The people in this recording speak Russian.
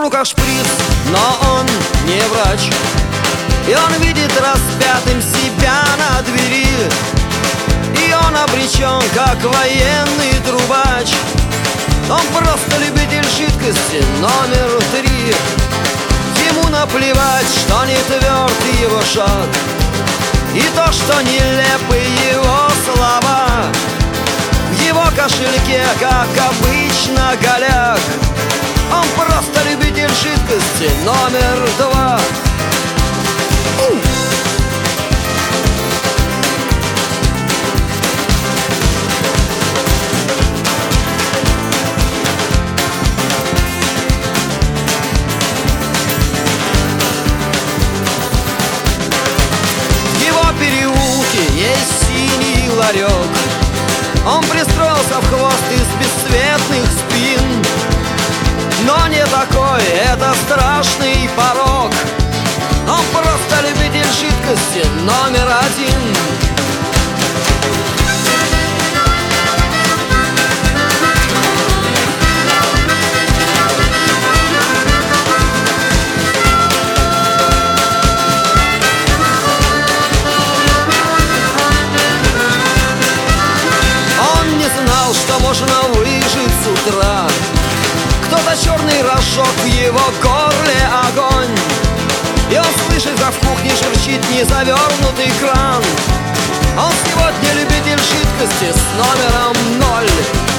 руках шприц, но он не врач. И он видит распятым себя на двери, и он обречен, как военный трубач. Он просто любитель жидкости номер 3. Ему наплевать, что не тверд его шаг, и то, что нелепы его слова. В его кошельке, как обычно, голяк. Он просто любитель жидкости номер 2. Есть синий ларек. Он пристроился в хвост из бесцветных спин. Но не такой, это страшный порок. Он просто любитель жидкости номер 1. Что можно выжить с утра. Кто-то черный разжег в его горле огонь, и он слышит, как в кухне шурчит незавернутый кран. Он сегодня любитель жидкости с номером 0.